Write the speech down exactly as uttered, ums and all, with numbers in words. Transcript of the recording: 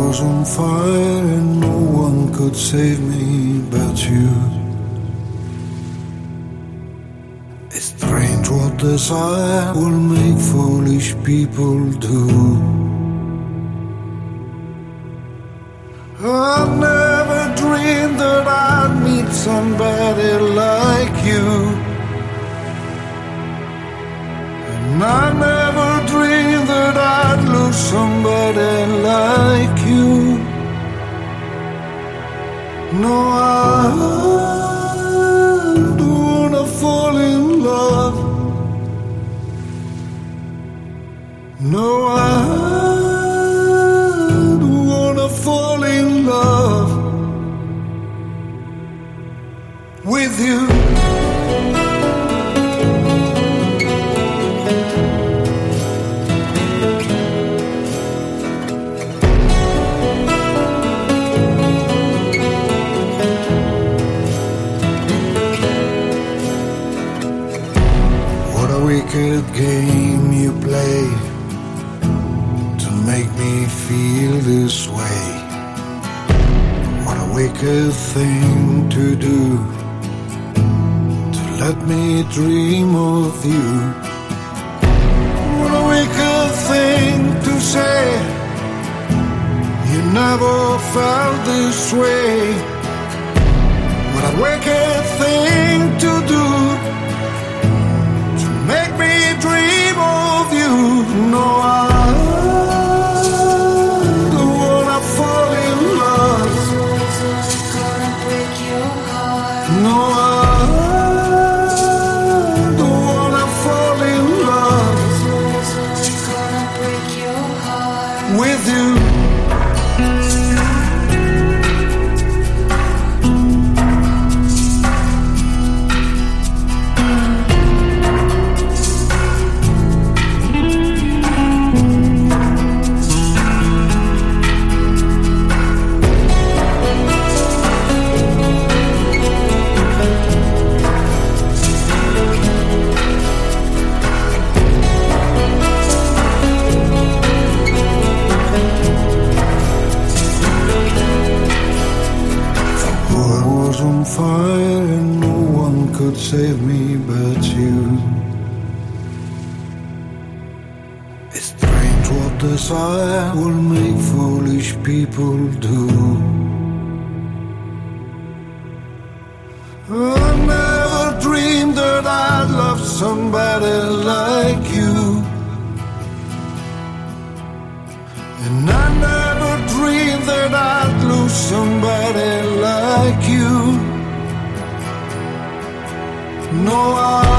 was on fire and no one could save me but you. It's strange what desire will make foolish people do. I never dreamed that I'd meet somebody like you, and I never dreamed that I'd lose somebody like you. No, I don't wanna fall in love. No, I don't wanna fall in love with you. What a wicked game you play to make me feel this way. What a wicked thing to do, to let me dream of you. What a wicked thing to say, you never felt this way. What a wicked thing to do, to make me dream of you. No, I don't wanna fall in love. No, I don't wanna fall in love with you. On fire and no one could save me but you. It's strange what desire will make foolish people do. I never dreamed that I'd love somebody like you, and I never dreamed that I'd lose somebody like you. No, I